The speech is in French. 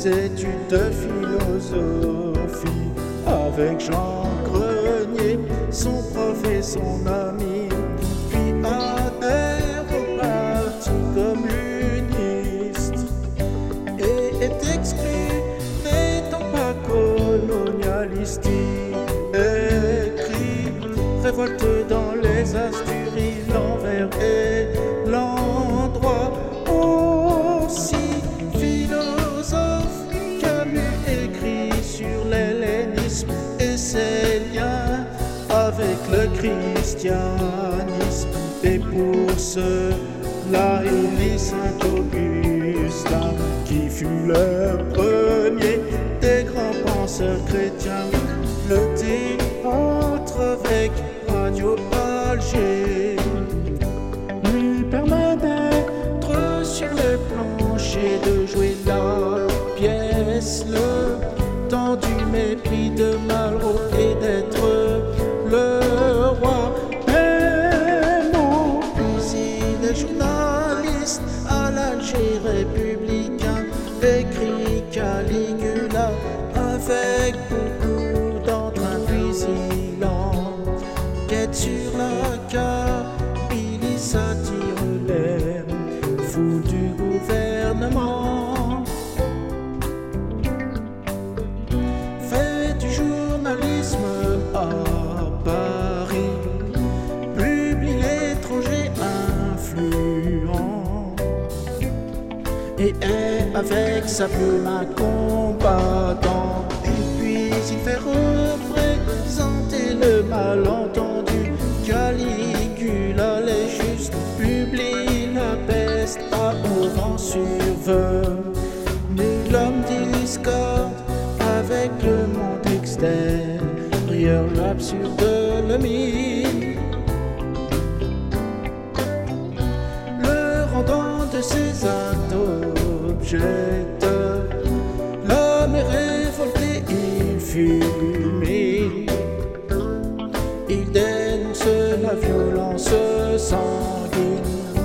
études de philosophie avec Jean Grenier, son prof et son ami, puis adhère au Parti communiste et est exclu n'étant pas colonialiste. Il écrit révolte dans les Asturies, l'envers et l'endroit. Aussi philosophe, Camus écrit sur l'hellénisme et ses liens avec le christianisme. Et pour cela, il lit Saint-Augustin, qui fut le premier des grands penseurs chrétiens. Le théâtre avec Radio Alger lui permet d'être sur les planchers, de jouer la pièce, le temps du mépris de Malraux, et d'être le roi. Mais non, puis il est journaliste à l'Alger républicain, écrit Caligula avec beaucoup d'entrain, puis il enquête sur la Kabylie, satire les fous du gouvernement, fait du journalisme à Paris, publie l'étranger influent et est avec sa plume un combattant. Et puis il fait représenter le malentendu. Caligula les justes publie la peste à Oran survenu. L'homme discorde avec le monde extérieur, l'absurde le mine, le rendant de ses actes objecteurs. L'homme est révolté, il fulmine, il dénonce la violence sanguine.